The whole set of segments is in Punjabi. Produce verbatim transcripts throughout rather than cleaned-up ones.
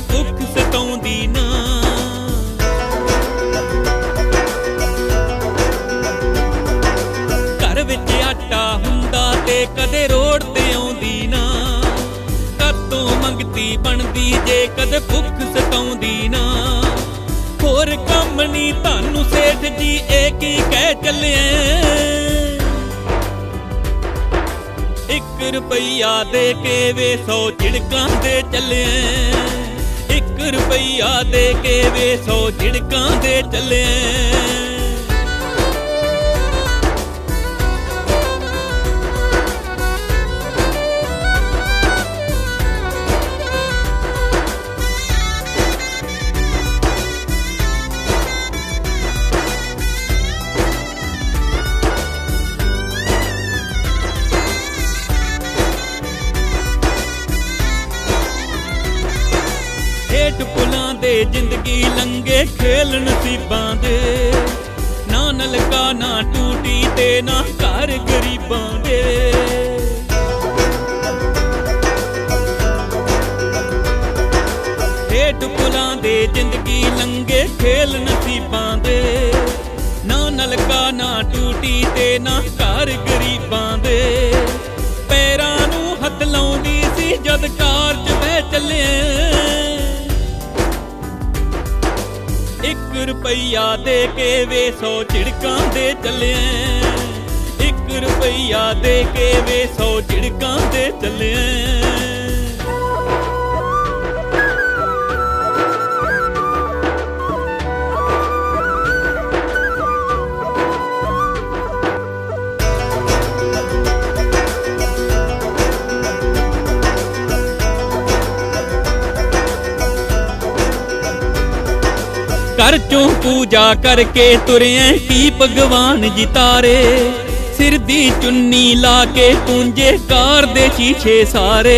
ਭੁੱਖ ਸਤਾਉਂਦੀ ਨਾ। ਘਰ ਵਿੱਚ ਆਟਾ ਹੁੰਦਾ ਤੇ ਕਦੇ ਰੋਡ ਤੇ ਆਉਂਦੀ ਨਾ। ਕਦੋਂ ਮੰਗਤੀ ਬਣਦੀ ਜੇ ਕਦੇ ਭੁੱਖ ਸਤਾਉਂਦੀ ਨਾ। ਹੋਰ ਕੰਮ ਨੀ ਤੁਹਾਨੂੰ ਸੇਠ ਜੀ ਇਹ ਕੀ ਕਹਿ ਚੱਲਿਆ। ਇੱਕ ਰੁਪਈਆ ਦੇ ਕੇ ਵੇ ਸੌ ਝਿੜਕਾਂ ਦੇ ਚੱਲਿਆ। ਇੱਕ ਰੁਪਈਆ ਦੇ ਕੇ ਵੇ ਸੌ ਝਿੜਕਾਂ ਦੇ ਚੱਲਿਆ। ਹੇਠ ਪੁਲਾਂ ਦੇ ਜ਼ਿੰਦਗੀ ਲੰਘੇ ਖੇਲ ਨਸੀਬਾਂ ਦੇ। ਨਾ ਨਲਕਾ ਨਾ ਟੂਟੀ ਤੇ ਨਾ ਘਰ ਗਰੀਬਾਂ ਦੇ। ਹੇਠ ਪੁਲਾਂ ਦੇ ਜ਼ਿੰਦਗੀ ਲੰਘੇ ਖੇਲ ਨਸੀਬਾਂ ਦੇ। ਨਾ ਨਲਕਾ ਨਾ ਟੂਟੀ ਤੇ ਨਾ ਘਰ ਗਰੀਬਾਂ ਦੇ। ਪੈਰਾਂ ਨੂੰ ਹੱਥ ਲਾਉਂਦੀ ਸੀ ਜਦ ਕਾਰ 'ਚ ਬਹਿ ਚੱਲਿਆ। ਇੱਕ ਰੁਪਈਆ ਦੇ ਕੇ ਵੇ ਸੌ ਝਿੜਕਾਂ ਦੇ ਚੱਲਿਆ। ਇੱਕ ਰੁਪਈਆ ਦੇ ਕੇ ਵੇ ਸੌ ਝਿੜਕਾਂ ਦੇ ਚੱਲਿਆ। ਘਰ ਚੋਂ ਪੂਜਾ ਕਰਕੇ ਤੁਰਿਆ ਕੀ ਭਗਵਾਨ ਜੀ ਤਾਰੇ। ਸਿਰ ਦੀ ਚੁੰਨੀ ਲਾ ਕੇ ਪੂੰਝੇ ਕਾਰ ਦੇ ਸ਼ੀਸ਼ੇ ਸਾਰੇ।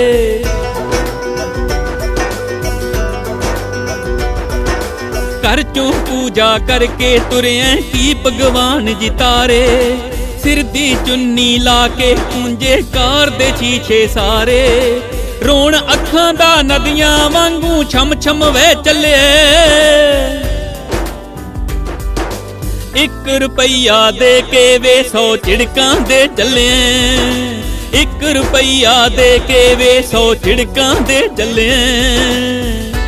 ਘਰ ਚੋਂ ਪੂਜਾ ਕਰਕੇ ਤੁਰਿਆ ਕੀ ਭਗਵਾਨ ਜੀ ਤਾਰੇ। ਸਿਰ ਦੀ ਚੁੰਨੀ ਲਾ ਕੇ ਪੂੰਝੇ ਕਾਰ ਦੇ ਸ਼ੀਸ਼ੇ ਸਾਰੇ। ਰੋਣ ਅੱਖਾਂ ਦਾ ਨਦੀਆਂ ਵਾਂਗੂ ਛਮ ਛਮ ਵਹਿ ਚੱਲਿਆ। ਇੱਕ ਰੁਪਈਆ ਦੇ ਕੇ ਵੇ ਸੌ ਝਿੜਕਾਂ ਦੇ ਚੱਲਿਆ। ਇੱਕ ਰੁਪਈਆ ਦੇ ਕੇ ਵੇ ਸੌ ਝਿੜਕਾਂ ਦੇ ਚੱਲਿਆ।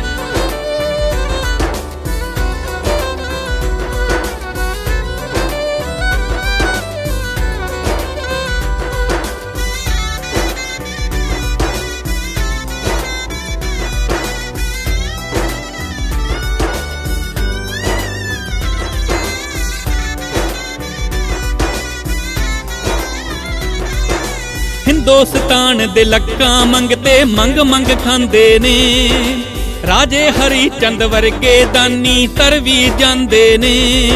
ਹਿੰਦੁਸਤਾਨ ਦੇ ਲੱਕਾਂ ਮੰਗਤੇ ਮੰਗ ਮੰਗ ਖਾਂਦੇ ਨੇ। ਰਾਜੇ ਹਰੀ ਚੰਦ ਵਰਗੇ ਦਾਨੀ ਤਰ ਵੀ ਜਾਂਦੇ ਨੇ।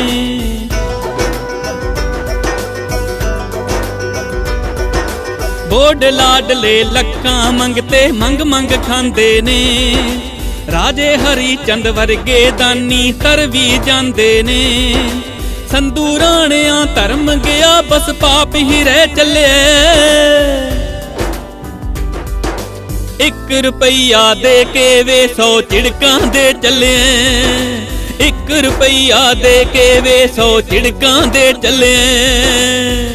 ਬੋਡ ਲਾਡਲੇ ਲੱਕਾਂ ਮੰਗਤੇ ਮੰਗ ਮੰਗ ਖਾਂਦੇ ਨੇ। ਰਾਜੇ ਹਰੀ ਚੰਦ ਵਰਗੇ ਦਾਨੀ ਤਰ ਵੀ ਜਾਂਦੇ ਨੇ। ਸੰਧੂ ਰਾਣਿਆਂ ਧਰਮ ਗਿਆ ਬਸ ਪਾਪ ਹੀ ਰਹਿ ਚੱਲਿਆ। ਇੱਕ ਰੁਪਈਆ ਦੇ ਕੇ ਵੇ ਸੌ ਝਿੜਕਾਂ ਦੇ ਚੱਲਿਆ। ਇੱਕ ਰੁਪਈਆ ਦੇ ਕੇ ਵੇ ਸੌ ਝਿੜਕਾਂ ਦੇ ਚੱਲਿਆ।